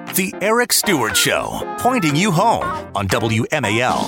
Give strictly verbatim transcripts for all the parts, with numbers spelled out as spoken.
The Eric Stewart Show, pointing you home on W M A L.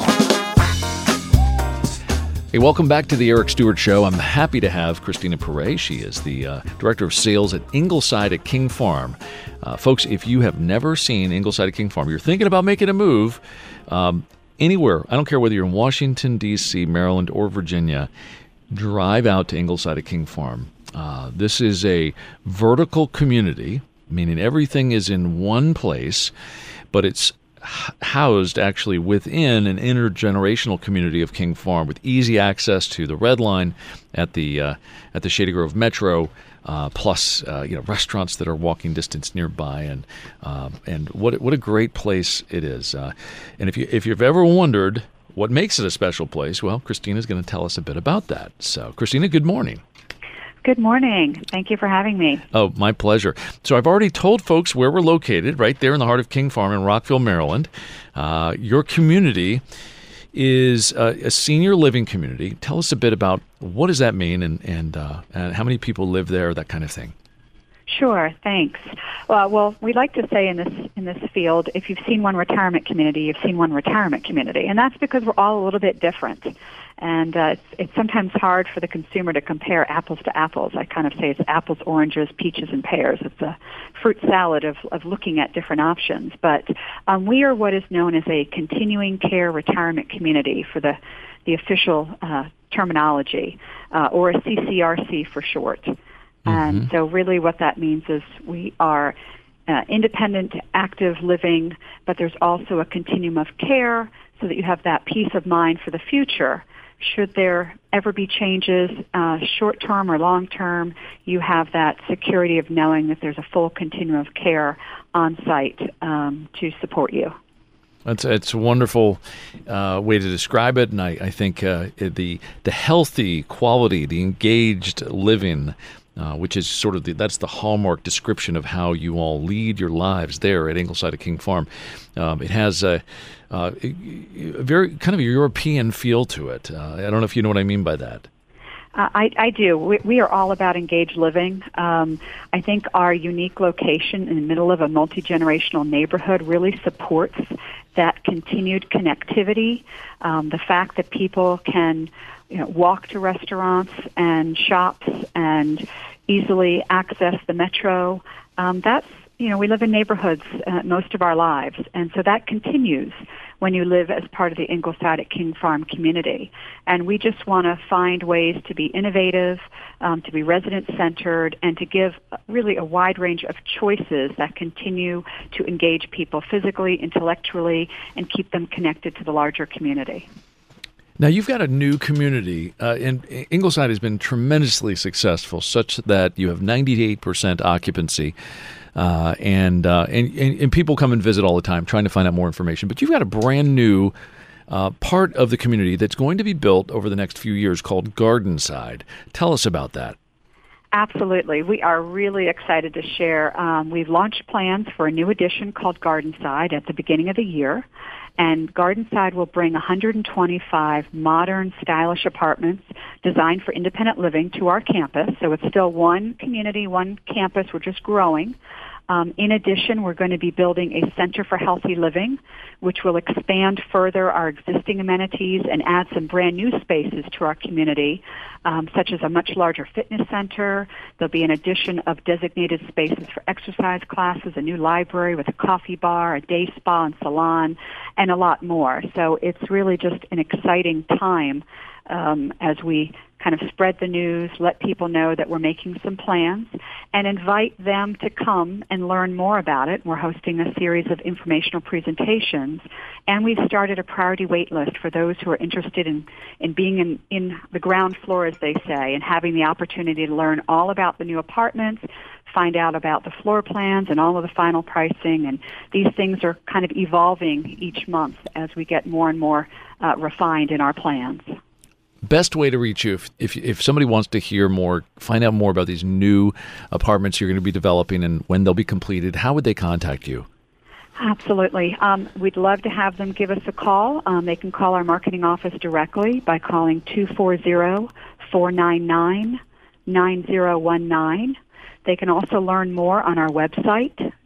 Hey, welcome back to the Eric Stewart Show. I'm happy to have Christina Perret. She is the uh, Director of Sales at Ingleside at King Farm. Uh, folks, if you have never seen Ingleside at King Farm, you're thinking about making a move um, anywhere. I don't care whether you're in Washington, D C, Maryland, or Virginia. Drive out to Ingleside at King Farm. Uh, this is a vertical community, meaning everything is in one place, but it's housed actually within an intergenerational community of King Farm with easy access to the Red Line at the uh, at the Shady Grove Metro, uh, plus uh, you know restaurants that are walking distance nearby, and um, and what what a great place it is. Uh, and if you if you've ever wondered what makes it a special place, well, Christina's going to tell us a bit about that. So, Christina, good morning. Good morning. Thank you for having me. Oh, my pleasure. So I've already told folks where we're located, right there in the heart of King Farm in Rockville, Maryland. Uh, your community is uh, a senior living community. Tell us a bit about what does that mean, and and, uh, and how many people live there, that kind of thing. Sure, thanks. Well, well, we like to say in this in this field, if you've seen one retirement community, you've seen one retirement community, and that's because we're all a little bit different. And uh, it's, it's sometimes hard for the consumer to compare apples to apples. I kind of say it's apples, oranges, peaches, and pears. It's a fruit salad of, of looking at different options. But um, we are what is known as a continuing care retirement community for the, the official uh, terminology, uh, or a C C R C for short. Mm-hmm. And so really what that means is we are uh, independent, active living, but there's also a continuum of care so that you have that peace of mind for the future. Should there ever be changes, uh, short-term or long-term, you have that security of knowing that there's a full continuum of care on site um, to support you. That's it's a wonderful uh, way to describe it, and I, I think uh, the the healthy quality, the engaged living, uh, which is sort of the, that's the hallmark description of how you all lead your lives there at Ingleside at King Farm. Um, it has a, uh, a very kind of a European feel to it. Uh, I don't know if you know what I mean by that. Uh, I, I do. We, we are all about engaged living. Um, I think our unique location in the middle of a multi-generational neighborhood really supports that continued connectivity. Um, the fact that people can, you know, walk to restaurants and shops and easily access the metro. Um, that's, you know, we live in neighborhoods uh, most of our lives, and so that continues when you live as part of the Ingleside at King Farm community. And we just want to find ways to be innovative, um, to be resident-centered, and to give really a wide range of choices that continue to engage people physically, intellectually, and keep them connected to the larger community. Now, you've got a new community, uh, and Ingleside has been tremendously successful, such that you have ninety-eight percent occupancy. Uh, and, uh, and, and and people come and visit all the time trying to find out more information. But you've got a brand new uh, part of the community that's going to be built over the next few years called Gardenside. Tell us about that. Absolutely. We are really excited to share. Um, we've launched plans for a new addition called Gardenside at the beginning of the year. And Gardenside will bring one hundred twenty-five modern, stylish apartments designed for independent living to our campus. So it's still one community, one campus. We're just growing. Um, in addition, we're going to be building a Center for Healthy Living, which will expand further our existing amenities and add some brand new spaces to our community, um, such as a much larger fitness center. There'll be an addition of designated spaces for exercise classes, a new library with a coffee bar, a day spa and salon, and a lot more. So it's really just an exciting time um, as we kind of spread the news, let people know that we're making some plans, and invite them to come and learn more about it. We're hosting a series of informational presentations, and we've started a priority wait list for those who are interested in, in being in, in the ground floor, as they say, and having the opportunity to learn all about the new apartments, find out about the floor plans and all of the final pricing. And these things are kind of evolving each month as we get more and more uh, refined in our plans. Best way to reach you if, if if somebody wants to hear more, find out more about these new apartments you're going to be developing and when they'll be completed, how would they contact you? Absolutely. Um, we'd love to have them give us a call. Um, they can call our marketing office directly by calling two four zero, four nine nine, nine zero one nine. They can also learn more on our website,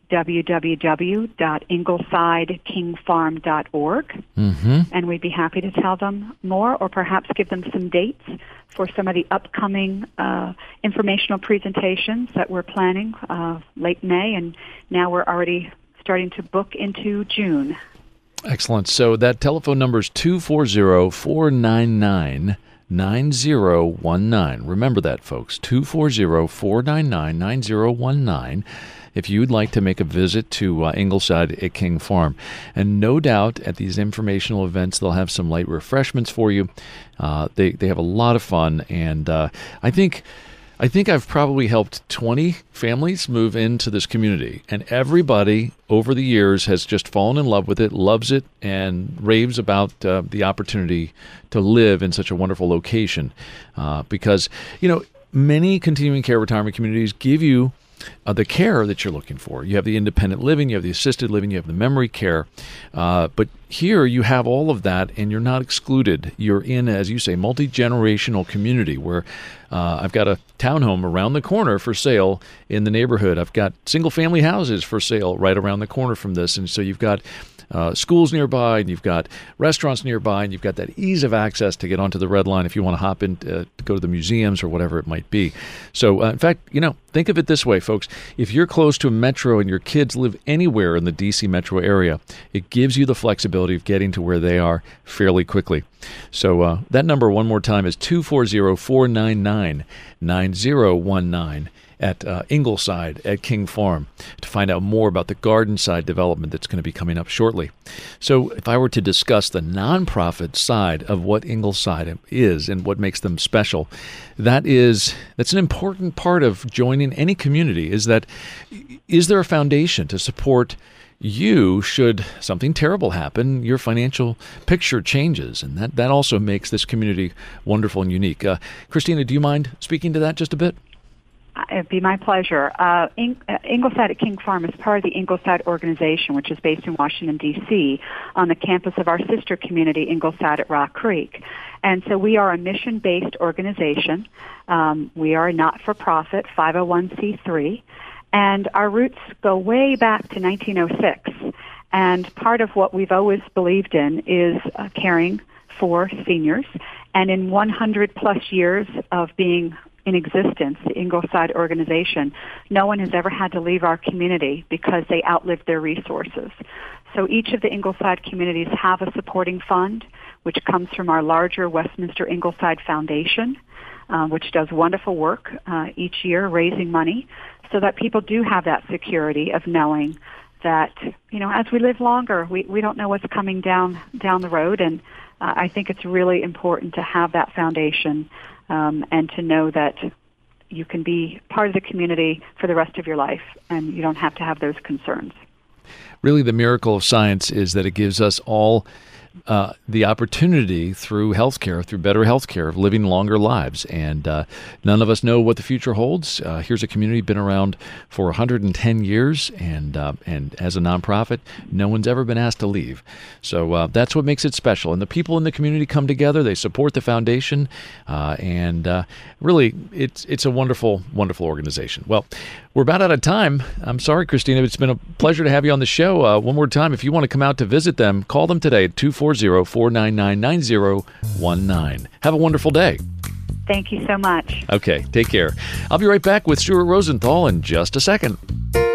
w w w dot ingleside king farm dot org, mm-hmm. and we'd be happy to tell them more or perhaps give them some dates for some of the upcoming uh, informational presentations that we're planning uh, late May, and now we're already starting to book into June. Excellent. So that telephone number is two four zero, four nine nine, nine zero one nine. Remember that, folks, two four zero, four nine nine, nine zero one nine. If you'd like to make a visit to uh, Ingleside at King Farm. And no doubt at these informational events, they'll have some light refreshments for you. Uh, they, they have a lot of fun, and uh, I think... I think I've probably helped twenty families move into this community, and everybody over the years has just fallen in love with it, loves it, and raves about uh, the opportunity to live in such a wonderful location. Uh, because, you know, many continuing care retirement communities give you Uh, the care that you're looking for. You have the independent living, you have the assisted living, you have the memory care. Uh, but here you have all of that, and you're not excluded. You're in, as you say, multi-generational community where uh, I've got a townhome around the corner for sale in the neighborhood. I've got single-family houses for sale right around the corner from this. And so you've got Uh, schools nearby, and you've got restaurants nearby, and you've got that ease of access to get onto the Red Line if you want to hop in uh, to go to the museums or whatever it might be. So, uh, in fact, you know, think of it this way, folks. If you're close to a metro and your kids live anywhere in the D C metro area, it gives you the flexibility of getting to where they are fairly quickly. So uh, that number, one more time, is two four zero, four nine nine, nine zero one nine. At uh, Ingleside at King Farm to find out more about the garden side development that's going to be coming up shortly. So if I were to discuss the nonprofit side of what Ingleside is and what makes them special, that is that's an important part of joining any community. Is that is there a foundation to support you should something terrible happen, your financial picture changes, and that, that also makes this community wonderful and unique. Uh, Christina, do you mind speaking to that just a bit? It'd be my pleasure. Uh, In- uh, Ingleside at King Farm is part of the Ingleside organization, which is based in Washington, D C, on the campus of our sister community, Ingleside at Rock Creek. And so we are a mission-based organization. Um, we are a not-for-profit five oh one c three, and our roots go way back to nineteen oh six. And part of what we've always believed in is uh, caring for seniors. And in one hundred plus years of being in existence, the Ingleside organization, no one has ever had to leave our community because they outlived their resources. So each of the Ingleside communities have a supporting fund, which comes from our larger Westminster Ingleside Foundation, uh, which does wonderful work uh, each year raising money so that people do have that security of knowing that, you know, as we live longer, we, we don't know what's coming down, down the road, and uh, I think it's really important to have that foundation Um, and to know that you can be part of the community for the rest of your life, and you don't have to have those concerns. Really, the miracle of science is that it gives us all uh, the opportunity through healthcare, through better healthcare, of living longer lives. And uh, none of us know what the future holds. Uh, here's a community been around for one hundred ten years, and uh, and as a nonprofit, no one's ever been asked to leave. So uh, that's what makes it special. And the people in the community come together. They support the foundation, uh, and uh, really, it's it's a wonderful, wonderful organization. Well, we're about out of time. I'm sorry, Christina. It's been a pleasure to have you on the show. Uh, one more time, if you want to come out to visit them, call them today at two four zero, four nine nine, nine zero one nine. Have a wonderful day. Thank you so much. Okay, take care. I'll be right back with Stuart Rosenthal in just a second.